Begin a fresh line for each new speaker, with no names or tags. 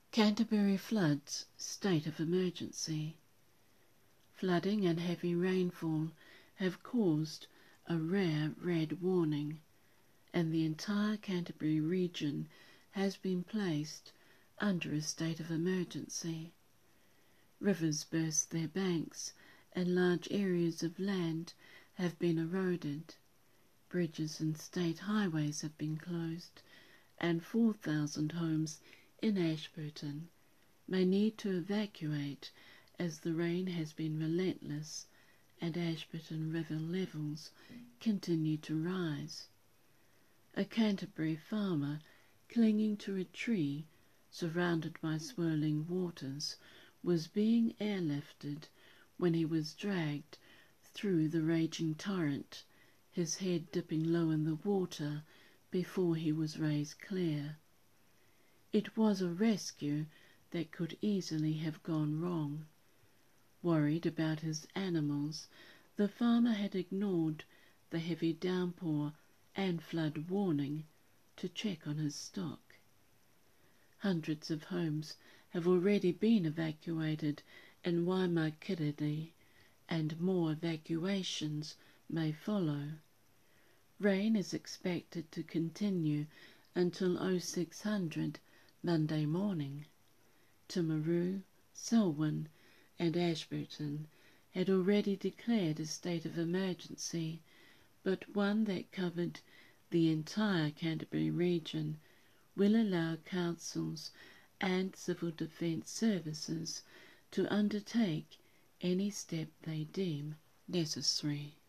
Canterbury floods, state of emergency. Flooding and heavy rainfall have caused a rare red warning, and the entire Canterbury region has been placed under a state of emergency. Rivers burst their banks and large areas of land have been eroded. Bridges and state highways have been closed, and 4,000 homes in Ashburton may need to evacuate as the rain has been relentless and Ashburton river levels continue to rise. A Canterbury farmer clinging to a tree surrounded by swirling waters was being airlifted when he was dragged through the raging torrent, his head dipping low in the water before he was raised clear. It was a rescue that could easily have gone wrong. Worried about his animals, the farmer had ignored the heavy downpour and flood warning to check on his stock. Hundreds of homes have already been evacuated in Waimakiriri, and more evacuations may follow. Rain is expected to continue until 0600 Monday morning. Timaru, Selwyn and Ashburton had already declared a state of emergency, but one that covered the entire Canterbury region will allow councils and civil defence services to undertake any step they deem necessary.